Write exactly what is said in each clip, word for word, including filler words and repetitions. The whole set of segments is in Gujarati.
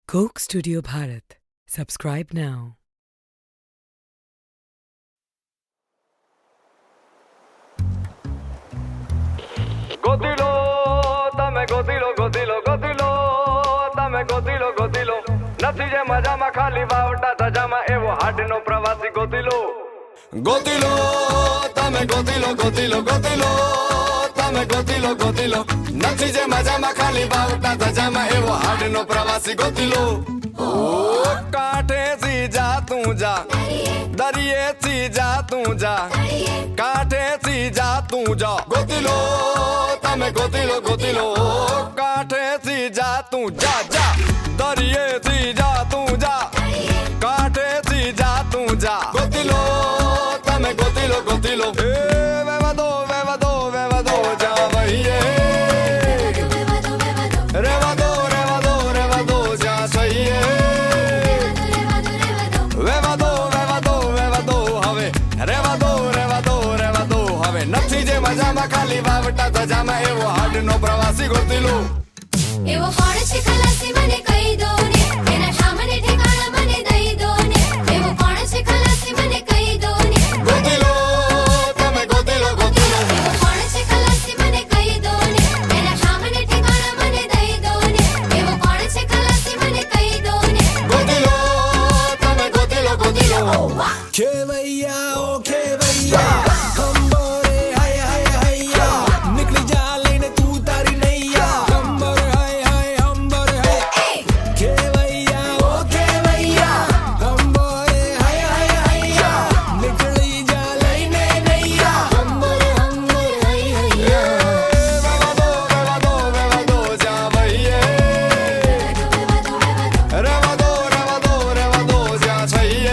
Coke Studio Bharat. Subscribe now. Gotilo તમે ગોતીલો ગોતીલો ગોતીલો તમે ગોતીલો ગોતીલો નથી જે મજામાં ખાલી વાવટા ધજામાં એવો હાડનો પ્રવાસી ગોતીલો ગોતીલો તમે ગોતીલો ગોતીલો ગોતીલો તમે ગોતીલો ગોતીલો નથી જે મજામાં ખાલી વાવટા ધજામાં એવો હાડનો પ્રવાસી ગોતીલો ઓ કાંઠેથી જા તું જા દરિયેથી જા તું જા કાંઠેથી જા તું જા ગોતીલો તમે ગોતીલો ગોતીલો કાંઠેથી જા તું જા જા દરિયેથી જા તું જા કાંઠેથી જા તું જા ગોતીલો તમે ગોતીલો ગોતીલો એ વેવા દો વેવા દો વેવા દો જા વહીએ રેવા દો રેવા દો રેવા દો જા સહીએ વેવા દો વેવા દો વેવા દો હવે રેવા દો રેવા દો રેવા દો હવે નથી જે મજામાં ખાલી વાવટા ધજામાં એવો હાડનો પ્રવાસી ગોતીલો એવો કોણ છે ખલાસી મને કહી દો ને એના સામને ઠેકાણા મને દઈ દો ને એવો કોણ છે ખલાસી મને કહી દો ને ગોતીલો તમે ગોતીલો ગોતીલો એવો કોણ છે ખલાસી મને કહી દો ને એના સામને ઠેકાણા મને દઈ દો ને એવો કોણ છે ખલાસી મને કહી દો ને ગોતીલો તમે ગોતીલો ગોતીલો ખેવૈયા ઓ ખેવૈયા ખંબોરે હાય હાય હૈયા નીકળી જા લઈને તું તારી નૈયા ખંબોરે હાય હાય અંબોરે હાય ખેવૈયા ઓ ખેવૈયા ખંબોરે હાય હાય હૈયા નીકળી જા લઈને નૈયા ખંબોરે અંબોરે હાય હૈયા વેવા દો વેવા દો વેવા દો જા વહીએ રેવા દો રેવા દો રેવા દો જા છઈએ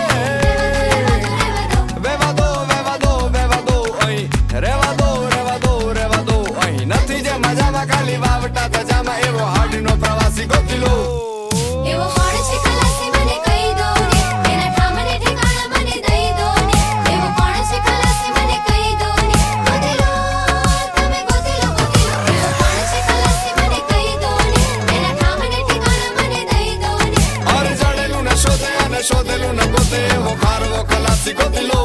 વેવા દો વેવા દો વેવા દો અહીં રેવા દો રેવા દો રેવા દો અહીં નથી જે મજામાં ખાલી વાવટા ધજામાં એવો હાડનો પ્રવાસી ગોતીલો એવો કોણ છે ખલાસી મને કહી દો ને એના સામને ઠેકાણા મને દઈ દો ને એવો કોણ છે ખલાસી મને કહી દો ને ગોતીલો તમે ગોતીલો ગોતીલો એવો કોણ છે ખલાસી મને કહી દો ને એના સામને ઠેકાણા મને દઈ દો ને અરે જડેલું ને શોધે અને શોધેલું ને ગોતે એવો ખારવો ખલાસી ગોતીલો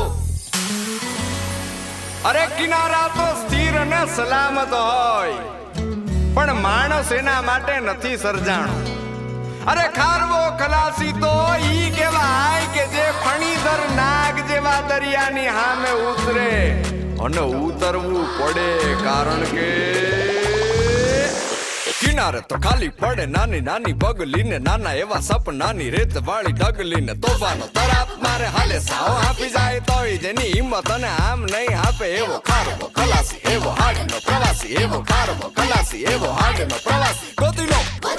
અરે કિનારા તો સ્થિર અને સલામત હોય પણ માણસ એના માટે નથી સર્જાણો અરે ખારવો ખલાસી તો ઈ કહેવાય કે જે ફણીધર નાગ જેવા દરિયાની સામે ઉતરે અને ઉતરવું પડે કારણ કે કિનારે તો ખાલી પડે નાની નાની બગલી ને નાના એવા સપનાની રેત વાળી ડગલી ને તોફાનો તરાપ મારે હાલે સાવ આપી જાય તોય જેની હિંમત અને આમ નહીં આપે એવો ખારવો ખલાસી એવો હાડનો પ્રવાસી એવો ખારવો ખલાસી એવો હાડનો પ્રવાસી ગોતીલો